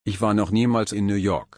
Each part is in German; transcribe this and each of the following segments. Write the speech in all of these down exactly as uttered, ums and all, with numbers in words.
Ich war noch niemals in New York.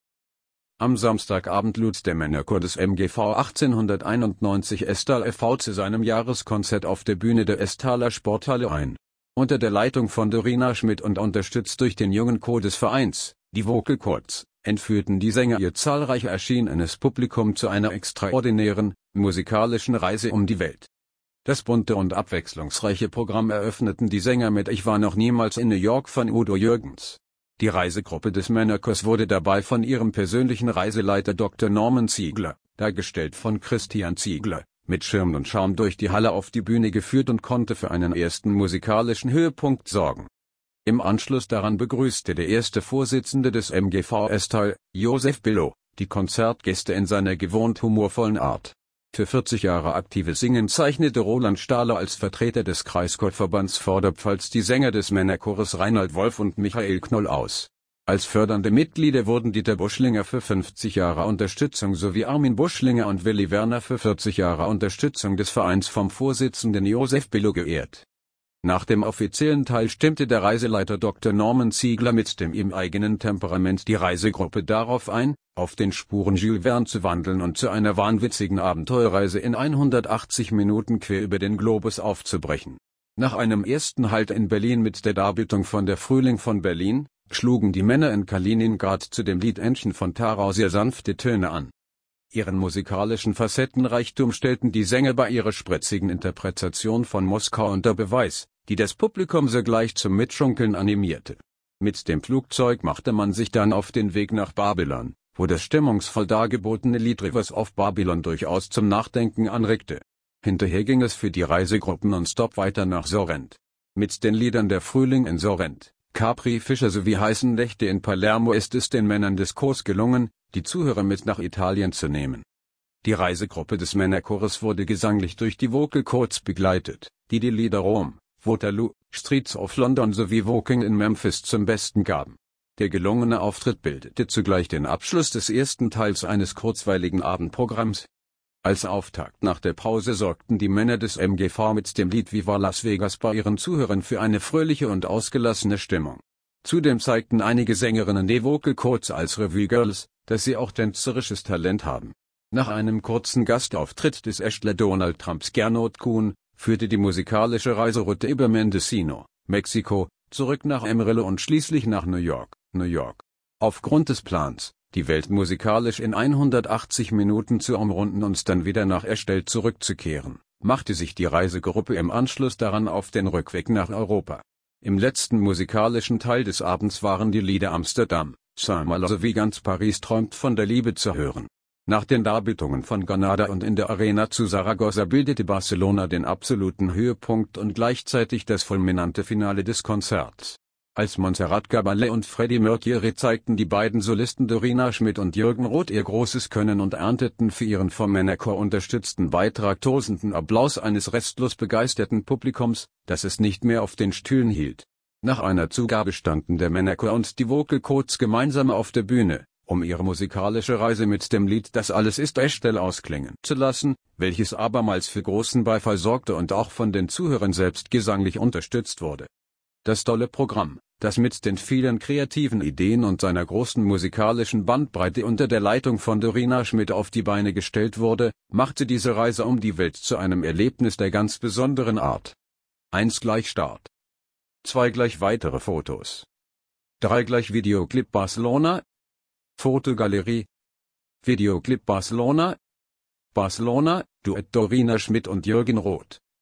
Am Samstagabend lud der Männerchor des M G V achtzehnhunderteinundneunzig Estal e V zu seinem Jahreskonzert auf der Bühne der Estaler Sporthalle ein. Unter der Leitung von Dorina Schmidt und unterstützt durch den jungen Chor des Vereins, die Vocal Chords, entführten die Sänger ihr zahlreich erschienenes Publikum zu einer extraordinären, musikalischen Reise um die Welt. Das bunte und abwechslungsreiche Programm eröffneten die Sänger mit Ich war noch niemals in New York von Udo Jürgens. Die Reisegruppe des Männerchors wurde dabei von ihrem persönlichen Reiseleiter Doktor Norman Ziegler, dargestellt von Christian Ziegler, mit Schirm und Schaum durch die Halle auf die Bühne geführt und konnte für einen ersten musikalischen Höhepunkt sorgen. Im Anschluss daran begrüßte der erste Vorsitzende des M G V Estal, Josef Billow, die Konzertgäste in seiner gewohnt humorvollen Art. Für vierzig Jahre aktives Singen zeichnete Roland Stahler als Vertreter des Kreischorverbands Vorderpfalz die Sänger des Männerchores Reinhard Wolf und Michael Knoll aus. Als fördernde Mitglieder wurden Dieter Buschlinger für fünfzig Jahre Unterstützung sowie Armin Buschlinger und Willi Werner für vierzig Jahre Unterstützung des Vereins vom Vorsitzenden Josef Billow geehrt. Nach dem offiziellen Teil stimmte der Reiseleiter Doktor Norman Ziegler mit dem ihm eigenen Temperament die Reisegruppe darauf ein, auf den Spuren Jules Verne zu wandeln und zu einer wahnwitzigen Abenteuerreise in hundertachtzig Minuten quer über den Globus aufzubrechen. Nach einem ersten Halt in Berlin mit der Darbietung von Der Frühling von Berlin, schlugen die Männer in Kaliningrad zu dem Lied Entchen von Tarau sehr sanfte Töne an. Ihren musikalischen Facettenreichtum stellten die Sänger bei ihrer spritzigen Interpretation von Moskau unter Beweis, die das Publikum sogleich zum Mitschunkeln animierte. Mit dem Flugzeug machte man sich dann auf den Weg nach Babylon, wo das stimmungsvoll dargebotene Lied Rivers of Babylon durchaus zum Nachdenken anregte. Hinterher ging es für die Reisegruppen nonstop weiter nach Sorrent. Mit den Liedern Der Frühling in Sorrent, Capri Fischer sowie Heißen Nächte in Palermo ist es den Männern des Chors gelungen, die Zuhörer mit nach Italien zu nehmen. Die Reisegruppe des Männerchores wurde gesanglich durch die Vocal Chords begleitet, die die Lieder Rom, Waterloo, Streets of London sowie Walking in Memphis zum Besten gaben. Der gelungene Auftritt bildete zugleich den Abschluss des ersten Teils eines kurzweiligen Abendprogramms. Als Auftakt nach der Pause sorgten die Männer des M G V mit dem Lied Viva Las Vegas bei ihren Zuhörern für eine fröhliche und ausgelassene Stimmung. Zudem zeigten einige Sängerinnen die Vocal Chords als Revue Girls, dass sie auch tänzerisches Talent haben. Nach einem kurzen Gastauftritt des Ästler Donald Trumps Gernot Kuhn, führte die musikalische Reiseroute über Mendocino, Mexiko, zurück nach Amarillo und schließlich nach New York, New York. Aufgrund des Plans, die Welt musikalisch in hundertachtzig Minuten zu umrunden und dann wieder nach Estel zurückzukehren, machte sich die Reisegruppe im Anschluss daran auf den Rückweg nach Europa. Im letzten musikalischen Teil des Abends waren die Lieder Amsterdam, Saint-Malo sowie ganz Paris träumt von der Liebe zu hören. Nach den Darbietungen von Granada und in der Arena zu Saragossa bildete Barcelona den absoluten Höhepunkt und gleichzeitig das fulminante Finale des Konzerts. Als Montserrat Caballé und Freddie Mercury zeigten die beiden Solisten Dorina Schmidt und Jürgen Roth ihr großes Können und ernteten für ihren vom Männerchor unterstützten Beitrag tosenden Applaus eines restlos begeisterten Publikums, das es nicht mehr auf den Stühlen hielt. Nach einer Zugabe standen der Männerchor und die Vocal Chords gemeinsam auf der Bühne, um ihre musikalische Reise mit dem Lied Das alles ist Estel ausklingen zu lassen, welches abermals für großen Beifall sorgte und auch von den Zuhörern selbst gesanglich unterstützt wurde. Das tolle Programm, das mit den vielen kreativen Ideen und seiner großen musikalischen Bandbreite unter der Leitung von Dorina Schmidt auf die Beine gestellt wurde, machte diese Reise um die Welt zu einem Erlebnis der ganz besonderen Art. eins gleich Start. zwei gleich weitere Fotos. drei gleich Videoclip Barcelona. Fotogalerie. Videoclip Barcelona. Barcelona, Duett Dorina Schmidt und Jürgen Roth.